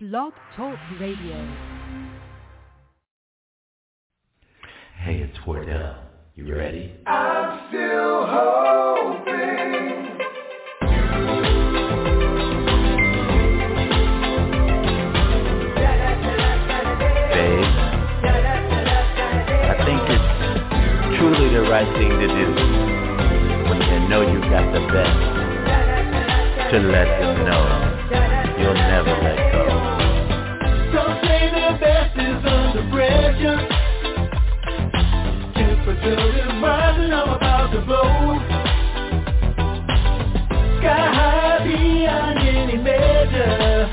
Blog Talk Radio. Hey, it's Wardell. You ready? I'm still hoping. Babe, I think it's truly the right thing to do when you know you got the best to let them know you'll never let go. Some say the best is under pressure. Temperature is rising, I'm about to blow. Sky high beyond any measure.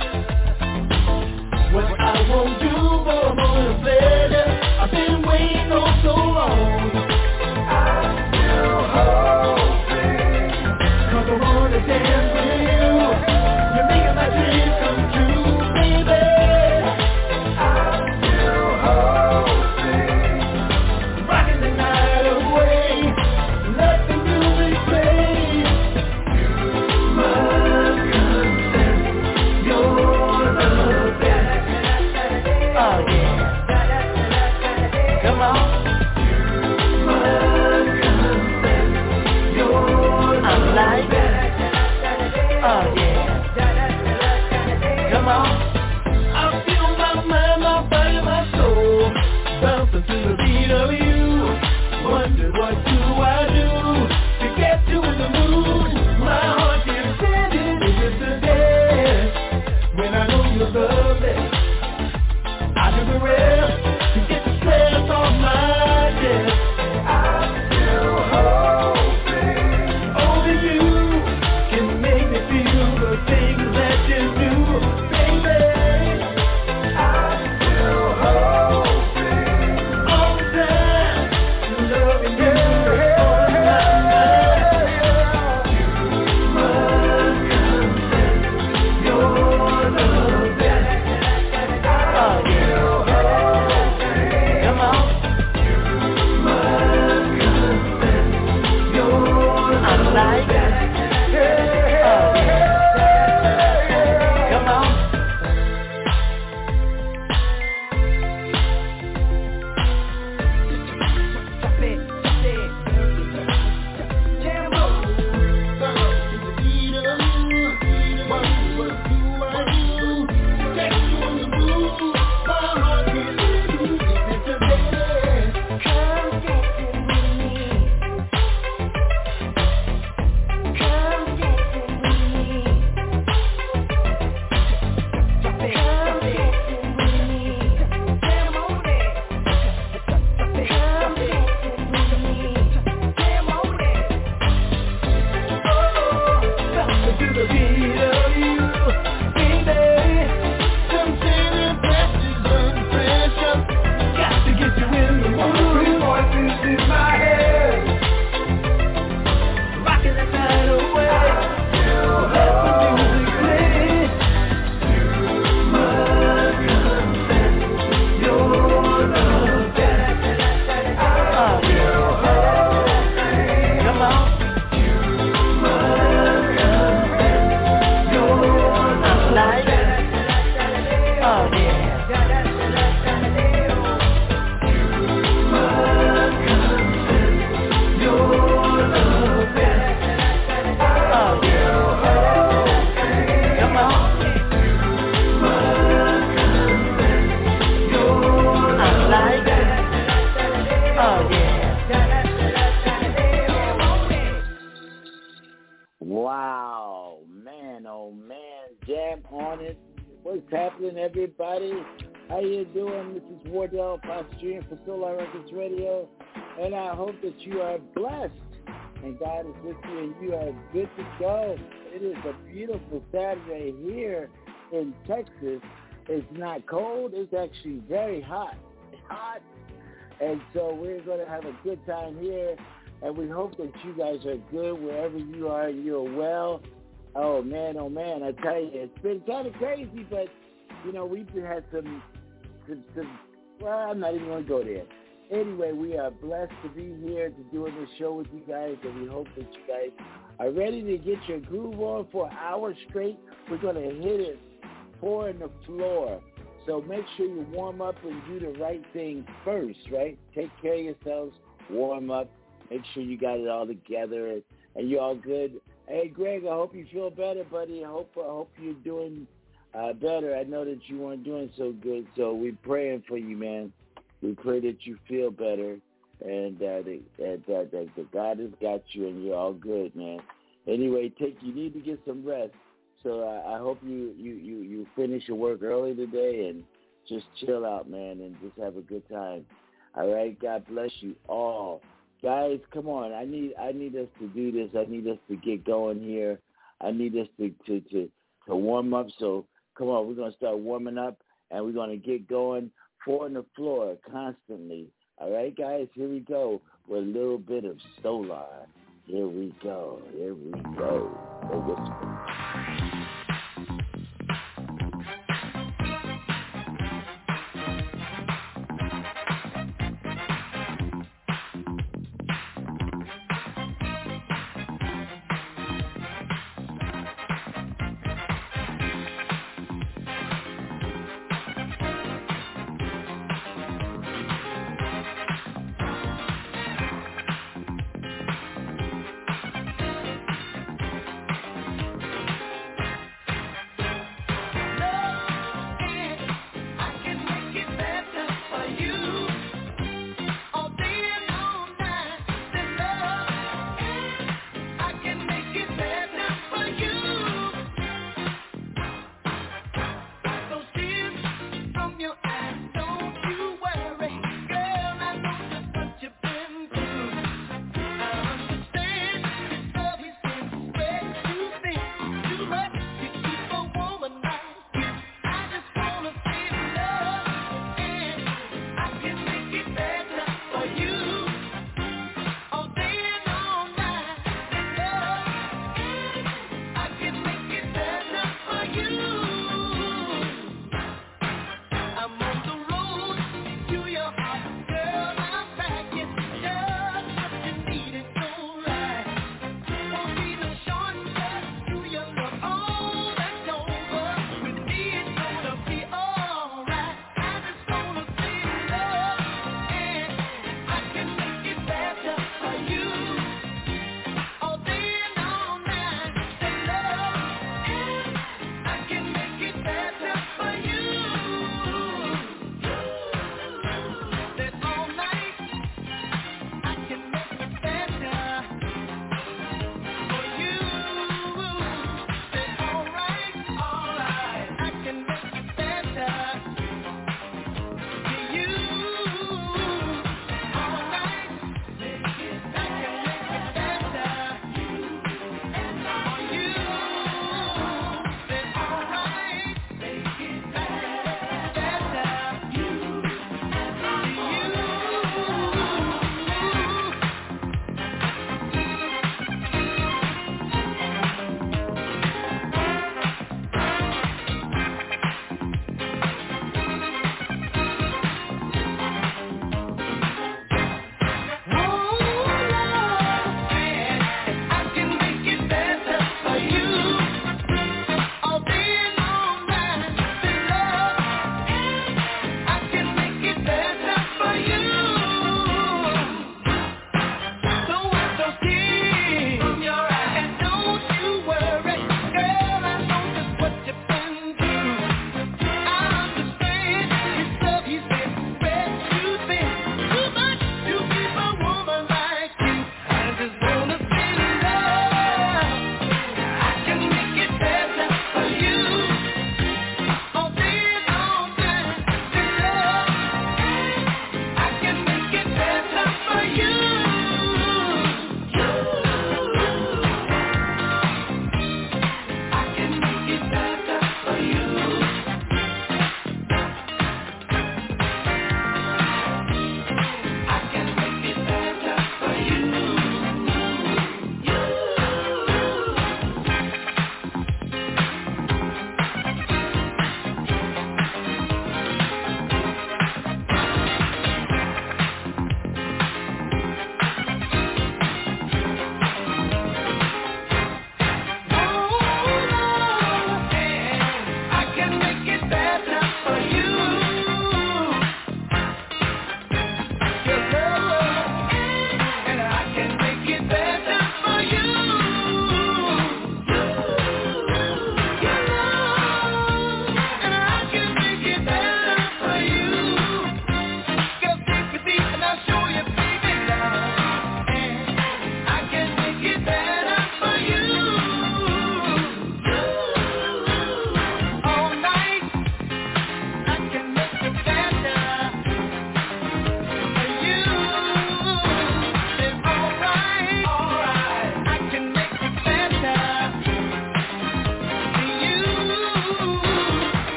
What I won't do, but I'm on a pleasure. I've been waiting on so long. I'm still hoping, 'cause I wanna dance with you. You're making my dreams come true, baby. I'm still hoping, rocking the night away. Let the music play. You must confess you're the best. Oh yeah. Come on. You must confess you're the best. Oh yeah. Come on. I feel my mind, my body, my soul bouncing to the beat of you. Wonder what do I do to get you in the mood? My heart keeps sending you to dance. When I know you love me, I do the rest to get the stress off my chest. I'm still hoping only you can make me feel the things that you do, baby. I'm still hoping all the time, loving you on my mind. You must confess you're the best. Oh yeah. Come on. You must confess you're the best. Oh yeah. Come on. Wow, man, oh man, Jam on it. What's happening, everybody? How you doing? This is Wardell, Posturing for Solar Records Radio, and I hope that you are blessed and God is with you and you are good to go. It is a beautiful Saturday here in Texas. It's not cold. It's actually very hot. It's hot. And so we're going to have a good time here. And we hope that you guys are good wherever you are and you're well. Oh, man, I tell you, it's been kind of crazy, but, you know, we've had some well, I'm not even going to go there. Anyway, we are blessed to be here to doing this show with you guys, and we hope that you guys are ready to get your groove on for an hour straight. We're going to hit it 4 on the floor. So make sure you warm up and do the right thing first, right? Take care of yourselves, warm up, make sure you got it all together, and you're all good. Hey, Greg, I hope you feel better, buddy. I hope you're doing better. I know that you weren't doing so good, so we're praying for you, man. We pray that you feel better, and that God has got you, and you're all good, man. Anyway, you need to get some rest. So I hope you finish your work early today and just chill out, man, and just have a good time. All right, God bless you all. Guys, come on. I need us to do this. I need us to get going here. I need us to warm up. So come on, we're going to start warming up, and we're going to get going. 4 on the floor constantly. All right, guys, here we go with a little bit of Solar. Here we go. Here we go.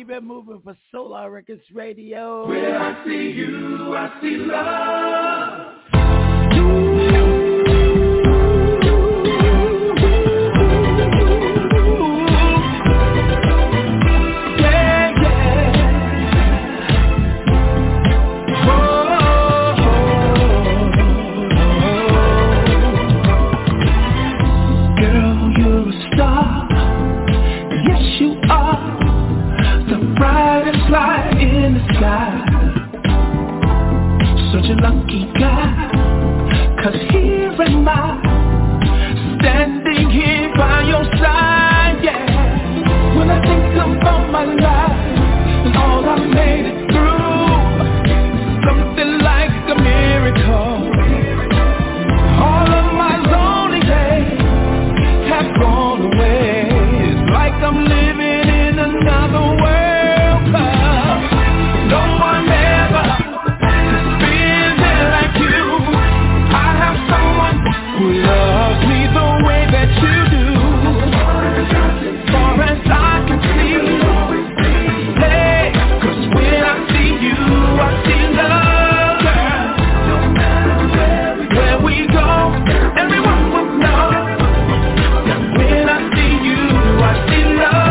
keep it moving for Solar Records Radio. Where I see you, I see love. Such a lucky guy, 'cause here am I, standing here by your side, yeah. When I think about my life and all I made it through, something like a miracle. All of my lonely days have gone away. It's like I'm living in another world. No one ever who loves me the way that you do. Far as I can see, hey, 'cause when I see you, I see love, girl. No matter where we go, everyone will know that when I see you, I see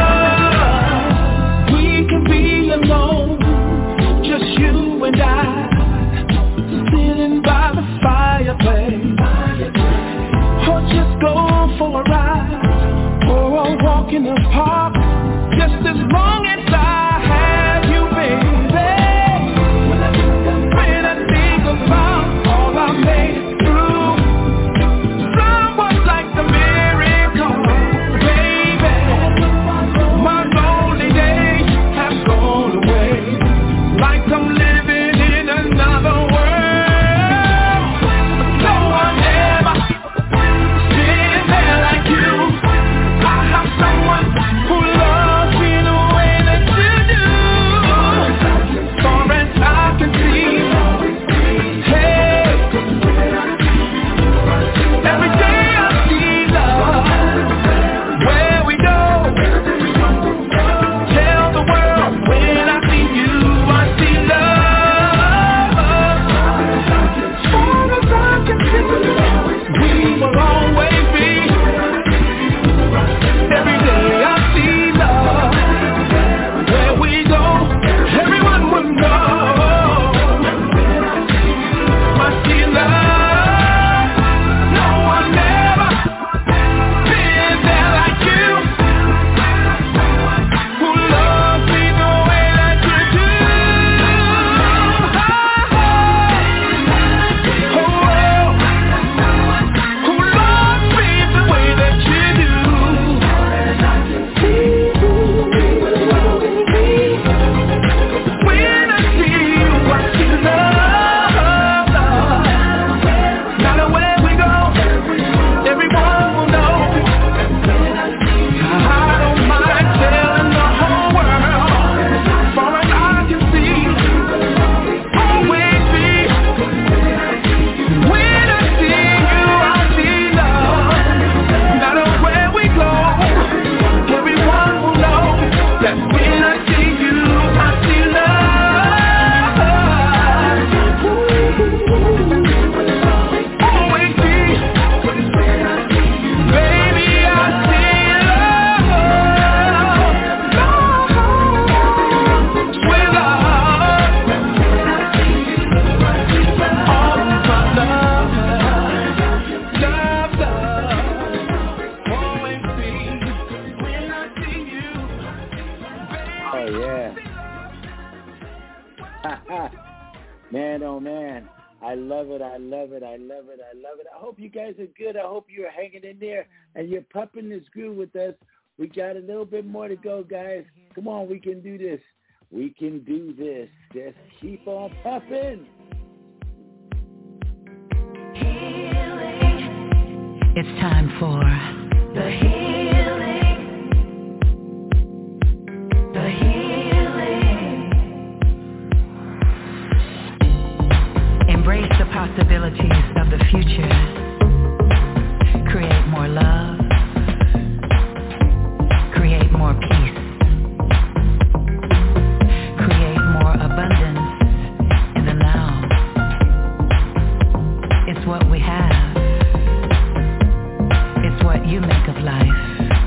love. We can be alone, just you and I, sitting by the fireplace. Or just go for a ride, or a walk in the park, just as long as I have you, baby. When I think about all I made it through, someone like a miracle, baby. My lonely days have gone away, like I'm living in another world. Man, oh man, I love it, I love it, I love it, I love it. I hope you guys are good. I hope you're hanging in there and you're pumping this groove with us. We got a little bit more to go, guys. Come on, we can do this. We can do this. Just keep on pumping. Healing. It's time for the healing. The healing. Embrace the possibilities of the future. Create more love. Create more peace. you make of life.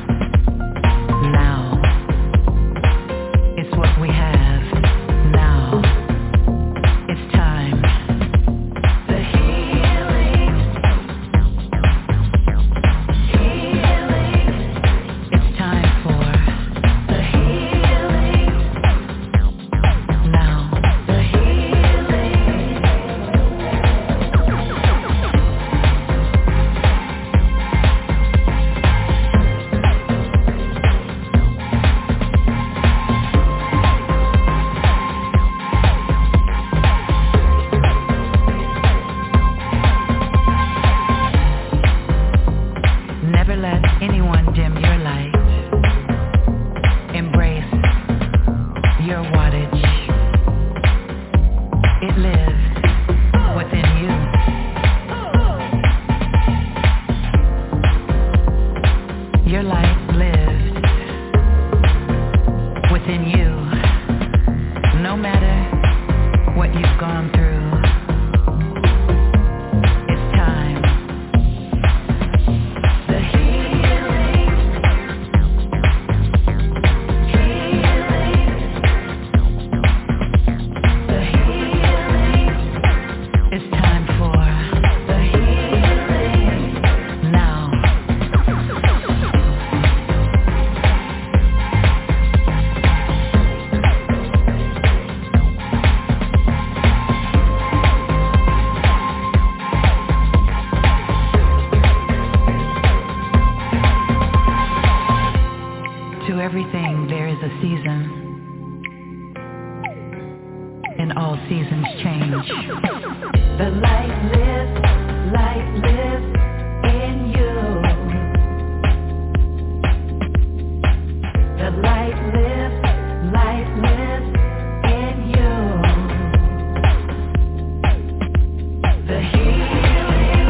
Now, it's what we have. Now, it's time. The healing. It's time for the healing. Now, the healing. Never let anyone dim your light. Embrace your wattage. It lives within you. Your light lives within you. No matter what you've gone through, it's time. The healing. The healing. It's time for the healing. Now. To everything there is a season, and all seasons change. The light lives in you. The light lives in you. The healing.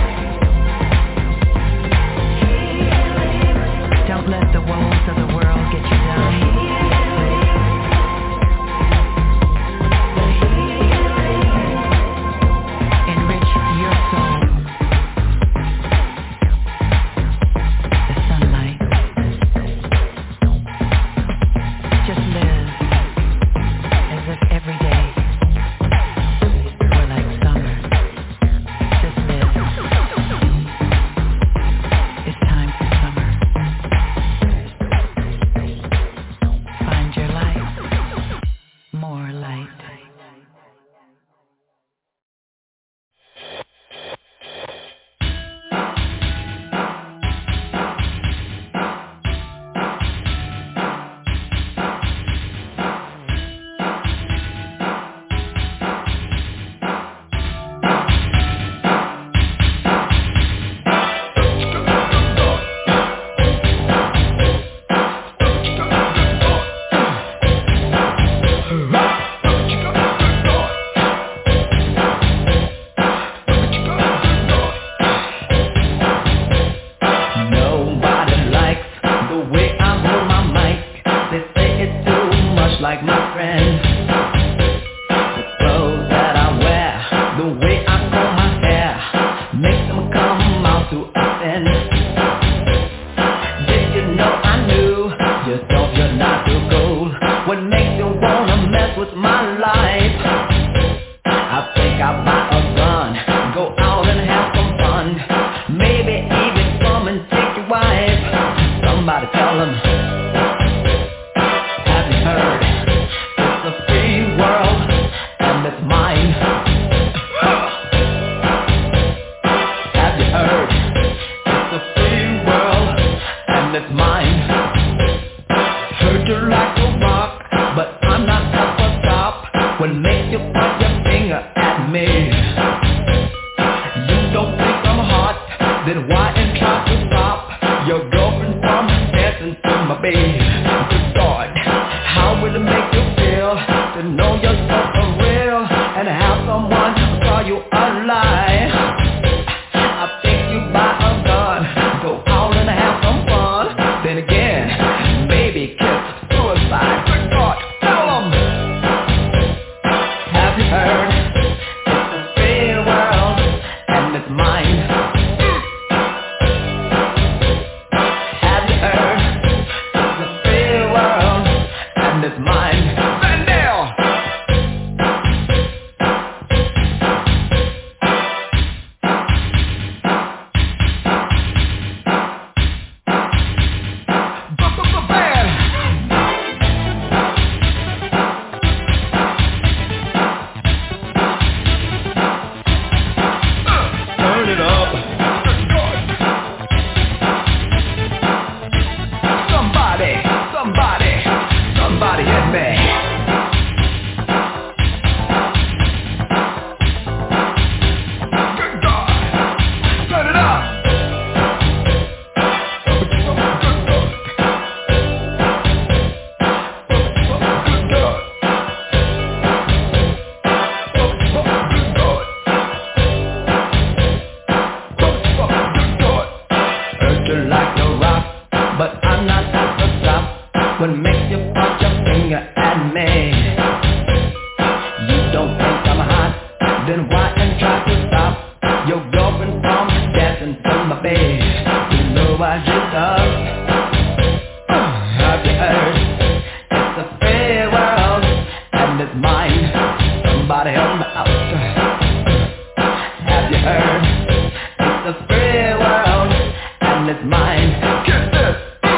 Don't let the woes of the world get you down. The healing. Enrich your soul What makes you point your finger at me? You don't think I'm hot? Then why and try to stop your girlfriend from dancing to my bed? You know I just have you heard? It's a free world and it's mine. Somebody help me out. Have you heard? It's a free world and it's mine. Get this!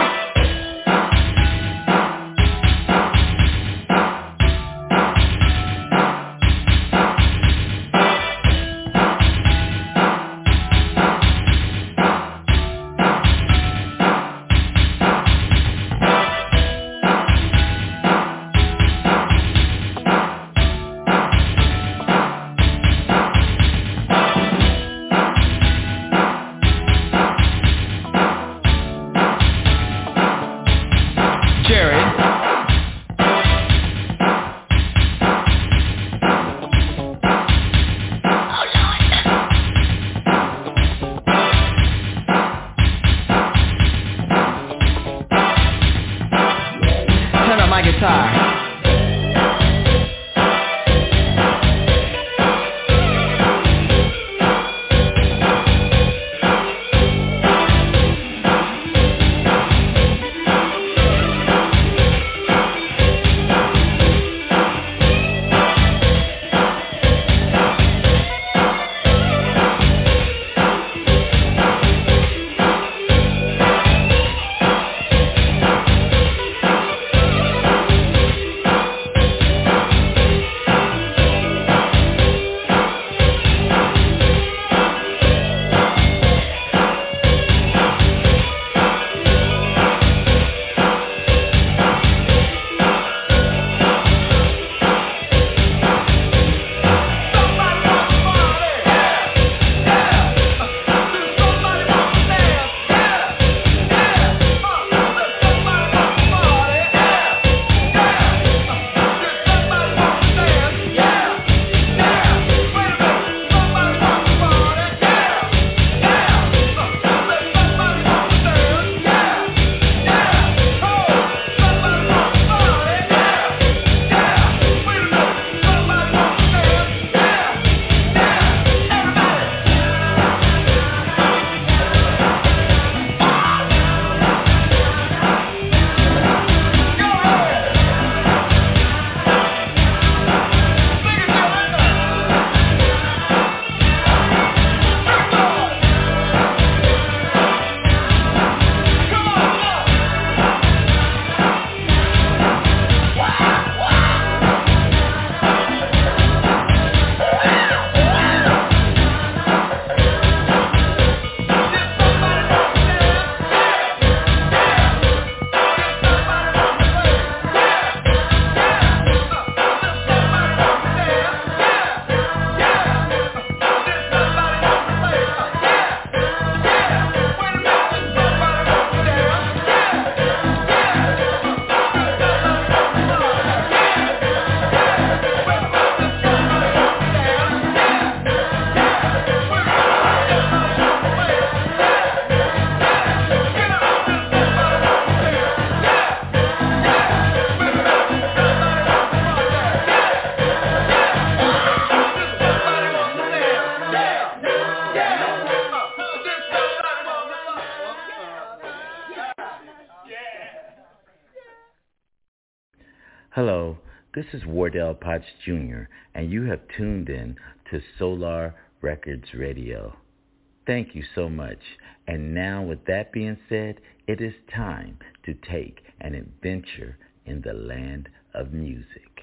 Hello, this is Wardell Potts Jr., and you have tuned in to Solar Records Radio. Thank you so much. And now, with that being said, it is time to take an adventure in the land of music.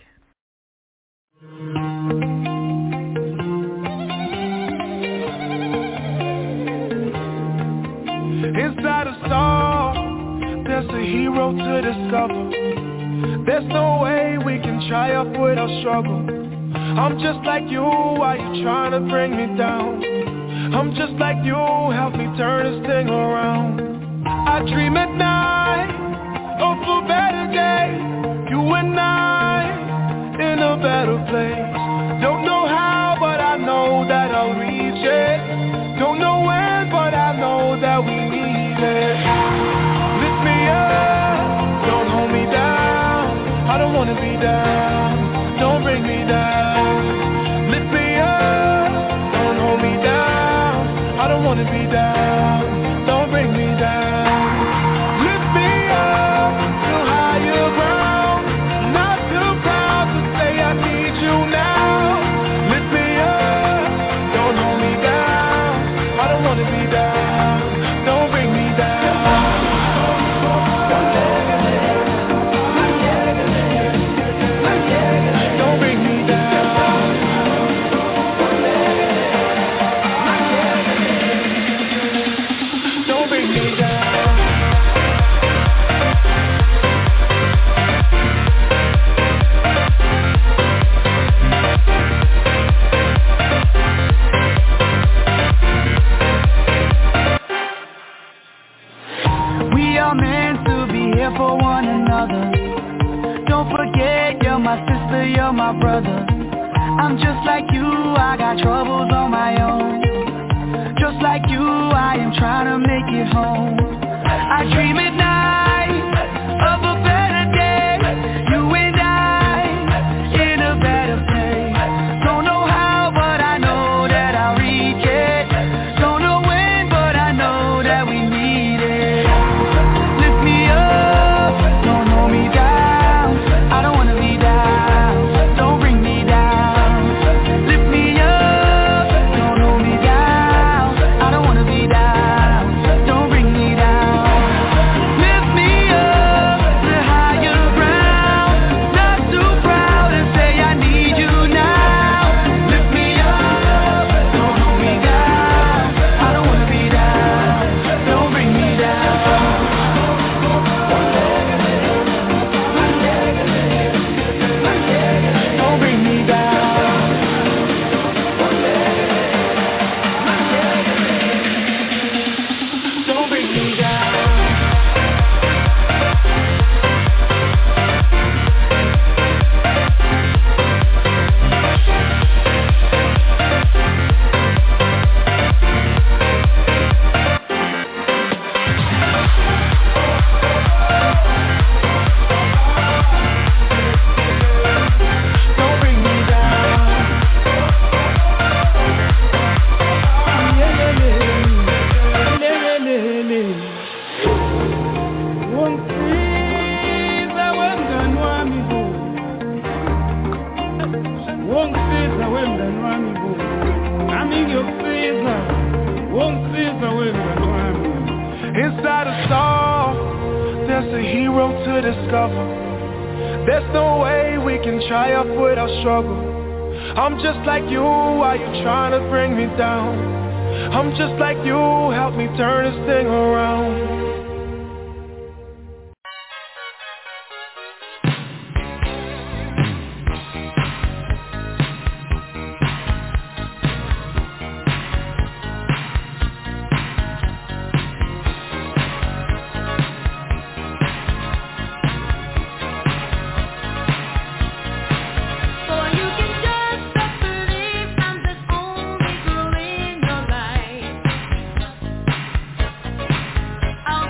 Inside a song, there's a hero to discover. There's no way we can triumph without struggle. I'm just like you, why you trying to bring me down? I'm just like you, help me turn this thing around. I dream at night of a better day. You and I in a better place. Don't know how, but I know that I'll reach it. Don't know when, but I know that we need it. Lift me up, don't hold me down. down, don't bring me down. Lift me up, don't hold me down. I don't wanna be down, don't bring me down. Lift me up to higher ground. Not too proud to say I need you now. Lift me up, don't hold me down. I don't wanna be down, don't bring me down. Don't bring me down. Don't bring me down. We are meant to be here for one another. Don't forget, you're my sister, you're my brother. I'm just like you, I got troubles on my own. Just like you, I am trying to make it home. I dream at night of a better day. You and I in a better place. Don't know how, but I know that I'll reach it. Don't know when, but I know that we need it. Lift me up, don't hold me down. I don't wanna be down, don't bring me down. Lift me up, don't hold me down. I don't wanna be down, don't bring me down. Lift me up to higher ground. Not too proud to say I need you now. Lift me up, don't hold me down. I don't wanna be down, don't bring me down. Don't bring me down. Don't bring me down. Don't bring me down. Inside us all, there's a hero to discover. There's no way we can triumph without struggle. I'm just like you, why you trying to bring me down? I'm just like you, help me turn this thing around. For you can just believe something's only true in your life. I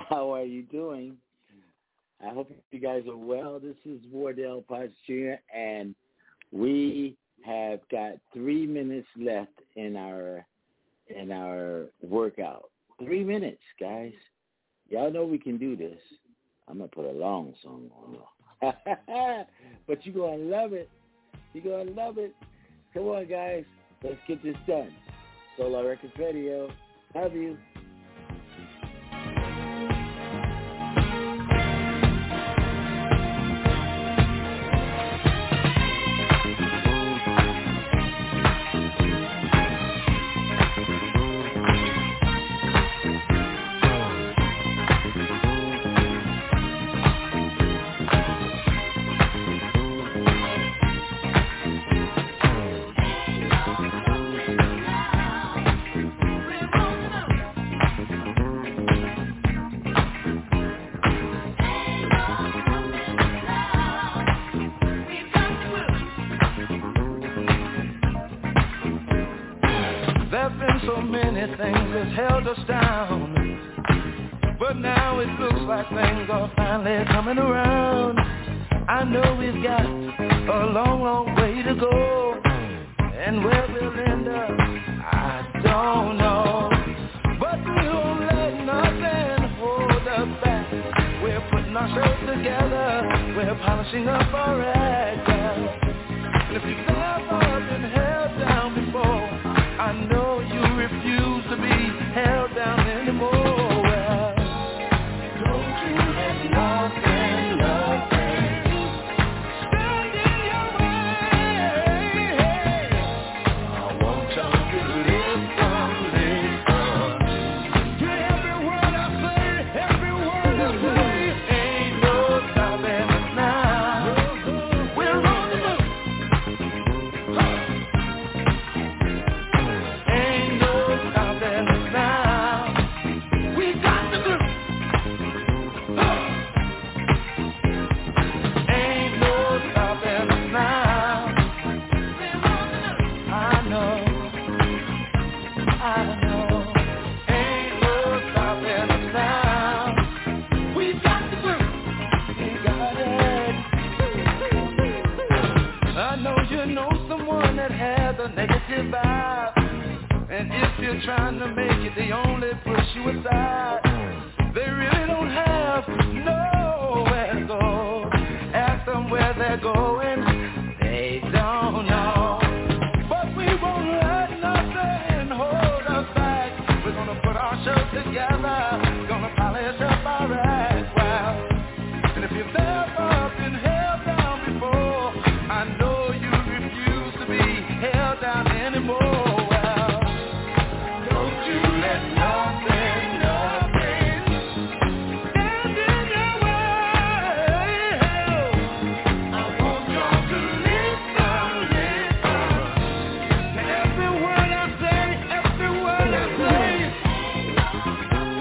How are you doing? I hope you guys are well. This is Wardell Potts Jr., and we have got 3 minutes left in our workout. 3 minutes, guys. Y'all know we can do this. I'm going to put a long song on it. But you're going to love it. You're going to love it. Come on, guys. Let's get this done. Solar Records Radio. Love you. Things has held us down, but now it looks like things are finally coming around. I know we've got a long, long way to go, and where we'll end up, I don't know. But we won't let nothing hold us back. We're putting ourselves together, we're polishing up our act. And if you've never been held down before, I know you refuse to be held down anymore. Well, don't you let nothing stand in your way. I want y'all to listen to every word I say, every word I say. Ain't no stopping us now. We're on the move. Negative vibe, and if you're trying to make it, they only push you aside. They really don't have nowhere to go. Ask them where they're going, they don't know. But we won't let nothing hold us back. We're gonna put our show together, gonna polish up our act. Well, and if you've never been held down before, I know you refuse to be held down anymore. Well, don't you let nothing stand in your way. I want y'all to listen. Every word I say, every word I say.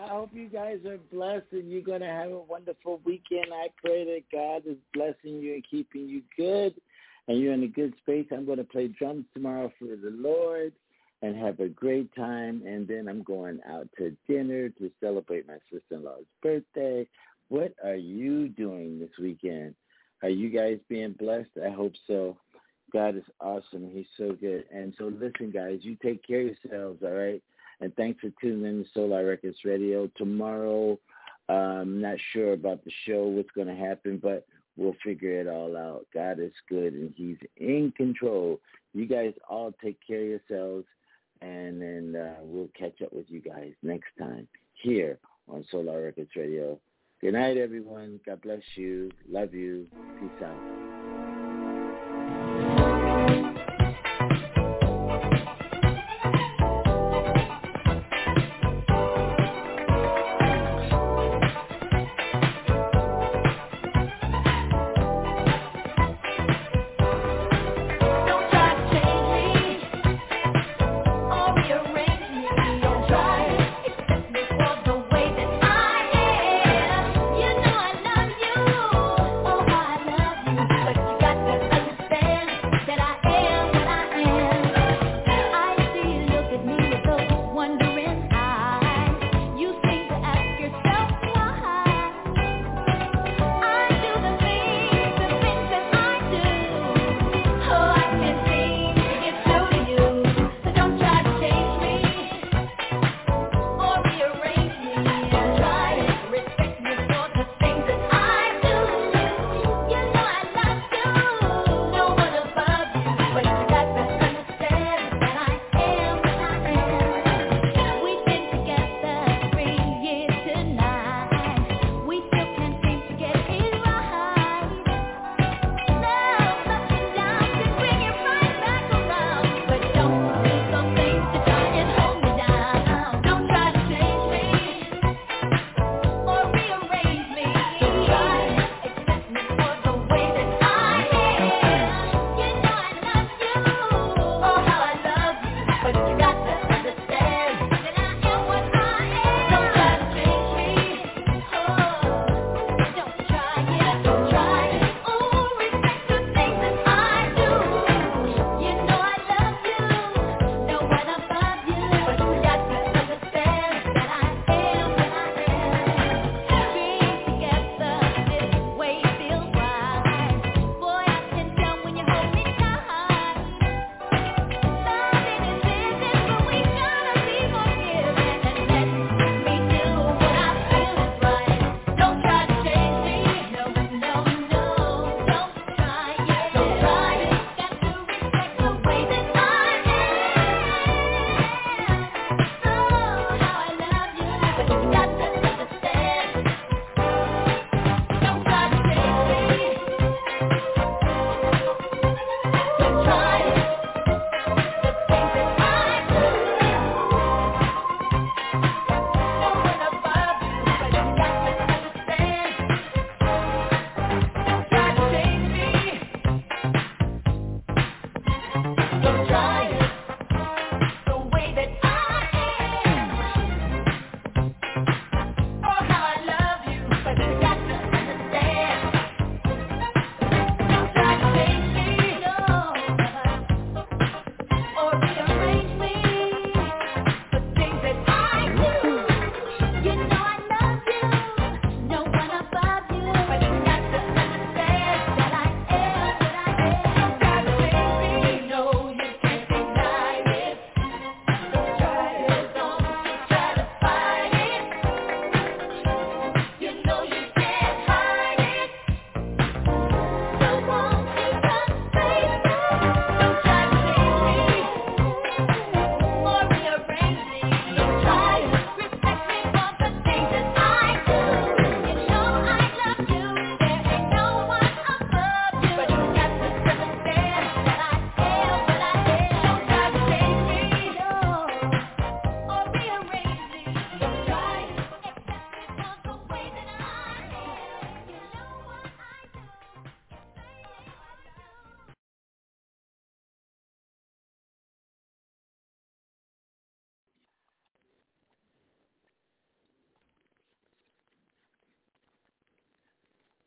hope you guys are blessed and you're going to have a wonderful weekend. I pray that God is blessing you and keeping you good and you're in a good space. I'm going to play drums tomorrow for the Lord and have a great time. And then I'm going out to dinner to celebrate my sister-in-law's birthday. What are you doing this weekend? Are you guys being blessed? I hope so. God is awesome. He's so good. And so listen, guys, you take care of yourselves, all right? And thanks for tuning in to Solar Records Radio. Tomorrow, I'm not sure about the show, what's going to happen, but we'll figure it all out. God is good, and he's in control. You guys all take care of yourselves, and then we'll catch up with you guys next time here on Solar Records Radio. Good night, everyone. God bless you. Love you. Peace out.